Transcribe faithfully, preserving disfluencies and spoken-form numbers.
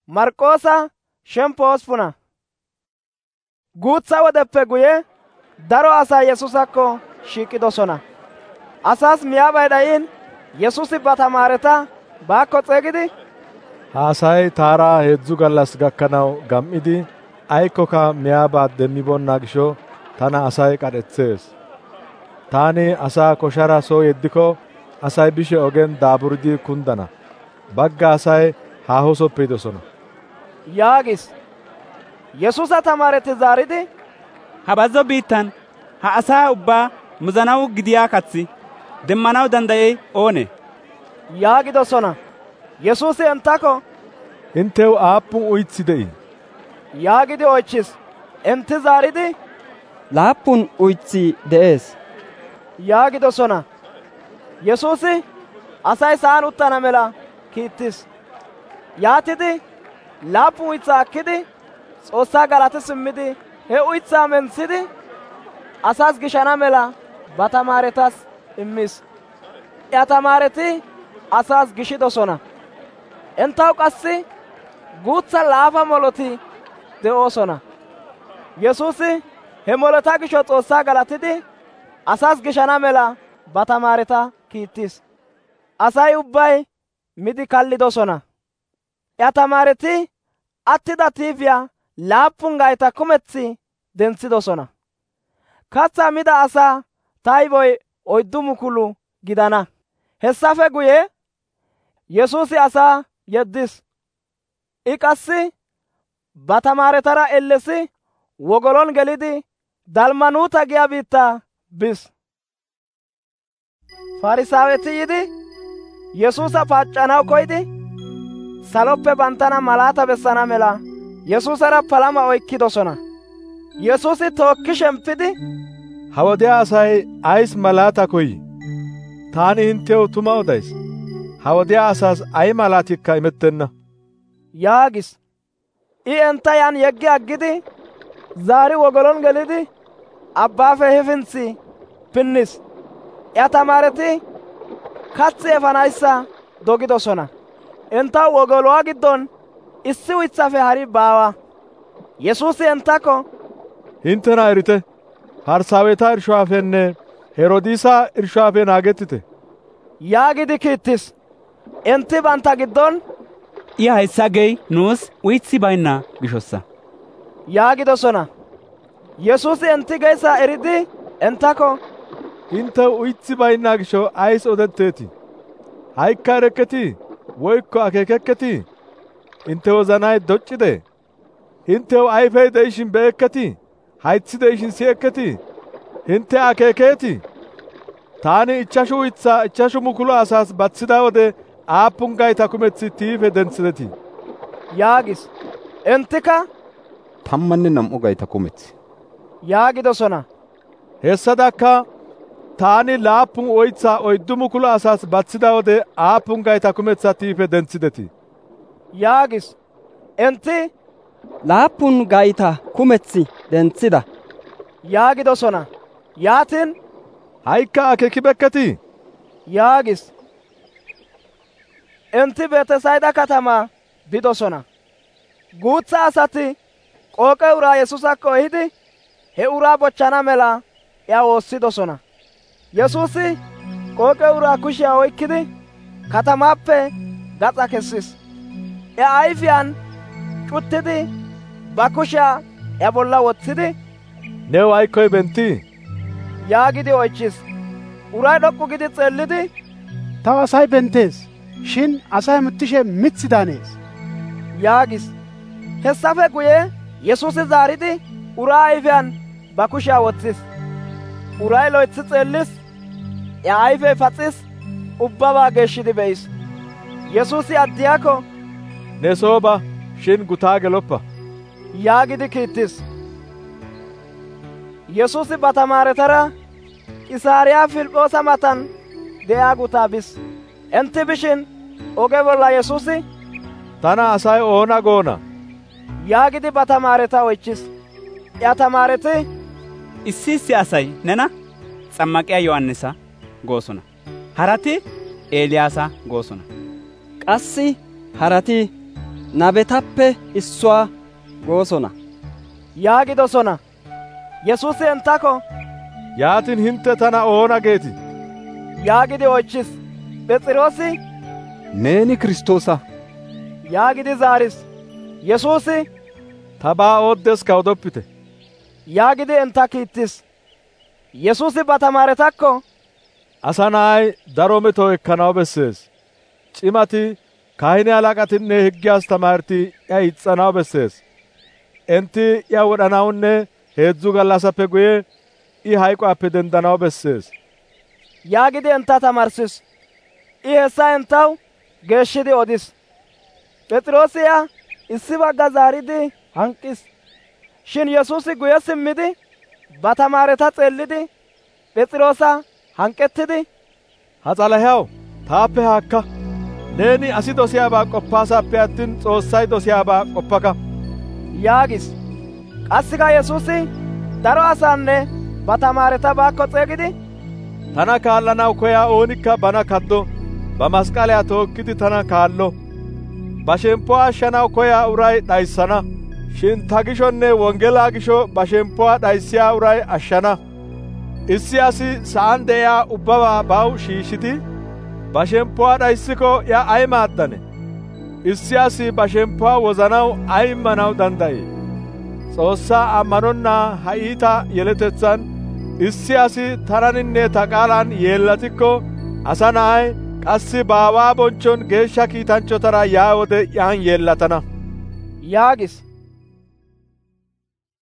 Marqoosa shemppoos puna. Guutha wodeppe guye daro asaa Yesuusakko shiiqidosona. Asaas miyaabay dhayin Yesuusi ba tamaareta baakko xeygidi, ha asay taara heedzdzu gallas gakkanaw gam7idi aykkoka miyaabaa demmiboonna gisho tana asay qadhethees. Taani asaa koshara soo yeddiko asay bishe ogen daaburdi kundana. Bagga asay haahosoppe yidosona yaagis. Yesuusa tamaareti zaaridi, ha bazzo biittan ha asaa ubbaa muzanaw gidiyaa kathi demmanaw dandayey oonee? yaagidosona. Yesuusi enttako, Inttew aappun uyththi de'ii? yaagidi oychchis. Entti zaaridi, laappun uyththi de'ees yaagidosona. Yesuusi asay sa'an uttana mela kiittis. Yaatidi laappun uythaa akkidi Xoossaa galati simmidi he uythaa mentsidi asaas gishana mela ba tamaaretas immis. Ya tamaareti asaas gishidosona. Enttaw qassi guutsa laafa moloti de'oosona. Yesuusi he molota gisho Xoossaa galatidi asaas gishana mela ba tamaareta kiittis. Asay ubbay midi kallidosona. Ya tamaareti attida tiifiyaa laappun gayta kumethi denthidosona. Kathaa mida asaa tayboy oyddu mukulu gidana. Hessafe guye Yesuusi asaa yeddis. I qassi ba tamaaretara ellesi wogolon gelidi Dalmanuuta giyaa biittaa bis. Farisaaweti yidi Yesuusa paaccanaw koydi saloppe banttana malaata bessana mela Yesuusara palama oykkidosona. Yesuusi tookki shemppidi, ha wodiyaa asay ays malaata koyii? Taani hinttew tuma odays. Ha wodiyaa asaas ay malaatikka imettenna yaagis. I entta yan yeggi aggidi zaari wogolon gelidi abbaafe hefintsi pinnis. Ya tamaareti katsi efanayssa dogidosona. Enttaw wogoluwaa giddon issi uythafe hari baawa. Yesuusi enttako, hintena erite, Farsaaweta irshuwaafenne Heroodisa irshuwaafe naagettite yaagidi kiittis. Entti bantta giddon, I hayssa gey nuus uyththi baynna gishossa yaagidosona. Yesuusi entti geyssa eridi enttako, Hintew uyththi baynna gisho ays odetteetii? Haykka erekketii woykko akeekekketii? Inte wozanay doccide? Hintew ayfey de'ishin be'ekketii? Hayththi de'ishin si'ekketii? Hinte akeekeetii? Taani ichchashu uythaa ichchashu mukulu asaas batsida wode aappun gayta kumethi tiife denthidetii? yaagis. Enttika, tammanne nam7u gayta kumethi yaagidosona. Hessadakka taani laappun oythaa oyddu mukulu asaas batsida wode aappun gayta kumetha tiife denthidetii? yaagis. Entti, laappun gayta kumethi denthida yaagidosona. Yaatin, haykka akeekibekketii? yaagis. Entti Beetesayda katamaa bidosona. Guutsa asati qooqe uraa Yesuusakko ehidi he uraa bochchana mela ya woossidosona. Yesuusi qooqe uraa kushiyaa oykkidi katamaappe gaxa kessis. Ya ayfiyaan cuttidi ba kushiyaa ya bolla wotsidi, new aykkoy benttii? yaagidi oychchis. Uray dhoqqu gidi xeellidi, taw asay bentees, shin asay hamutishe mithi daanees yaagis. Hessafe guye Yesuusi zaaridi uraa ayfiyaan ba kushiyaa wotsis. Uray loytsi xeellis, ya ayfey paxis, ubbabaa geeshshidi be'is. Yesuusi addiyaako, ne soo ba, shin gutaa geloppa yaagidi kiittis. Yesuusi ba tamaaretara Qisaariyaa Filphoosa matan de'iyaa gutaa bis. Entti bishin oge bolla Yesuusi, tana asay oona goona? yaagidi ba tamaareta oychchis. Ya tamaareti, issi issi asay nena Xammaqiyaa Yohannisa goosona. Harati Eeliyaasa goosona. qassi harati nabetappe issuwaa goosona yaagidosona. Yesuusi enttako, yaatin hintte tana oona geeti? yaagidi oychchis. Phexroosi, neeni Kiristoosa yaagidi zaaris. Yesuusi, tabaa ooddeska odoppite yaagidi entta kiittis. Yesuusi ba tamaaretakko, asa na'ay daro meto ekkanaw bessees. Cimati, kahine halaqatinne higge astamaareti iya ixxanaw bessees. Enti iya wodhanawunne heedzu gallassappe guye I hayqoappe denddanaw bessees yaagidi entta tamaarsis. I hessa enttaw geeshshidi odis. Phexroosi iya issi bagga zaaridi hanqis. Shin Yesuusi guye simmidi ba tamaareta xeellidi Phexroosa hanqettidi, ha s'alahiyaw taappe haakka. Neeni asi dosiyaabaa qoppaasappe attin Xoossay dosiyaabaa qoppaka yaagis. Qassika Yesuusi daro asaanne ba tamaareta baakko xeegidi, tana kaallanaw koyaa oonikka bana kaddo, ba mask'aliyaa tookkidi tana kaallo. Ba shemppuwaa ashshanaw koyaa uray d'ayssana. Shin ta gishonne wonggelaa gisho ba shemppuwaa d'ayssiyaa uray ashshana. Issi asi sa'aan de'iyaa ubbabaa baw shiishshidi, ba shemppuwaa d'ayssiko iya ay maaddane? Issi asi ba shemppuwaa wozanaw ay immanaw danddayee? S'oossaa ammanonnaa ha iita yeletetsan issi asi tananinne ta qaalan yeellatikko, asa na'ay qassi baawaa bonchchon geeshsha kiitanchchotara yaa wode yaan yeellatana yaagis.